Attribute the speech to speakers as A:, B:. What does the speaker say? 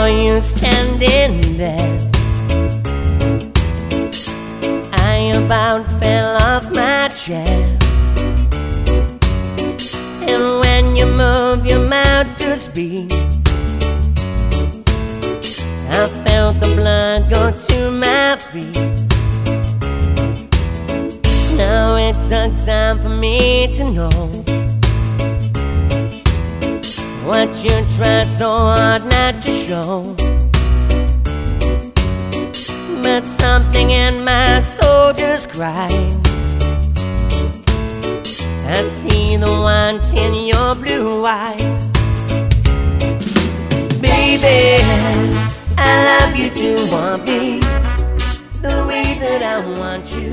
A: saw you standing there, I about fell off my chair. And when you move your mouth to speak, I felt the blood go to my feet. Now it took time for me to know what you tried so hard not to show. But something in my soul just cried. I see the want in your blue eyes. Baby, I love you to want me the way that I want you.